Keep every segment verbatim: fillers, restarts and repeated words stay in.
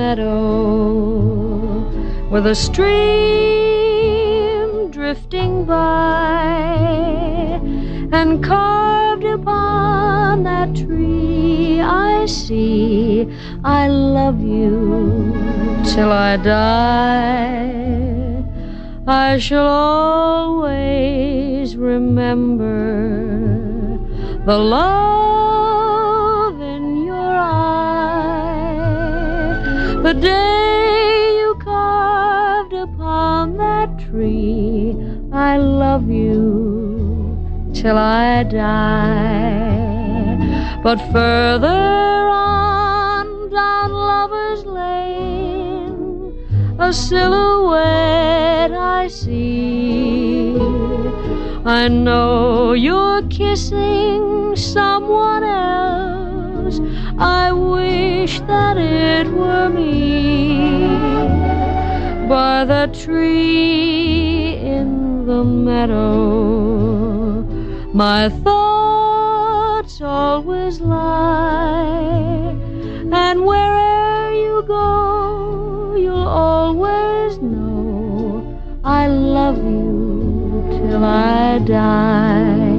meadow, with a stream drifting by, and carved upon that tree I see, I love you till I die. I shall always remember the love in your eye, the day you carved upon that tree, I love you till I die. But further on down Lover's Lane, a silhouette I see. I know you're kissing someone else, I wish that it were me. By the tree in the meadow, my thoughts always lie, and where'er you go, you'll always know I love you till I die.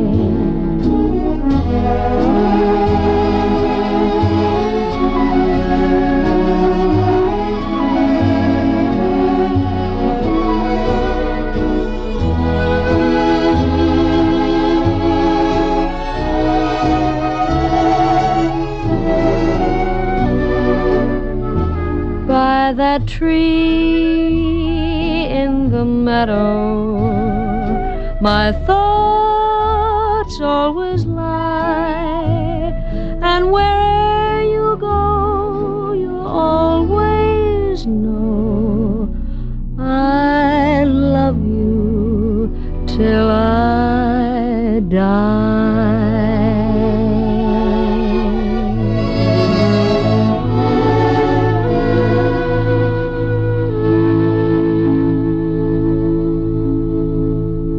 By that tree in the meadow, my thoughts always lie,